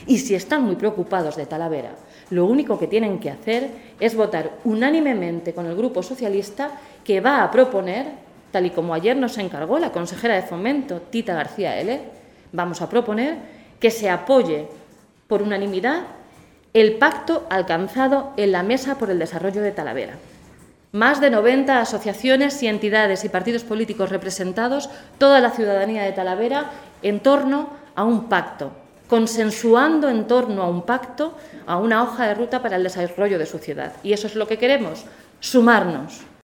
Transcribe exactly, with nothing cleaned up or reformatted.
Y si están muy preocupados de Talavera, lo único que tienen que hacer es votar unánimemente con el Grupo Socialista, que va a proponer, tal y como ayer nos encargó la consejera de Fomento, Tita García L., vamos a proponer que se apoye por unanimidad el pacto alcanzado en la Mesa por el Desarrollo de Talavera. Más de noventa asociaciones y entidades y partidos políticos representados, toda la ciudadanía de Talavera, en torno a un pacto, consensuando en torno a un pacto, a una hoja de ruta para el desarrollo de su ciudad. Y eso es lo que queremos, sumarnos.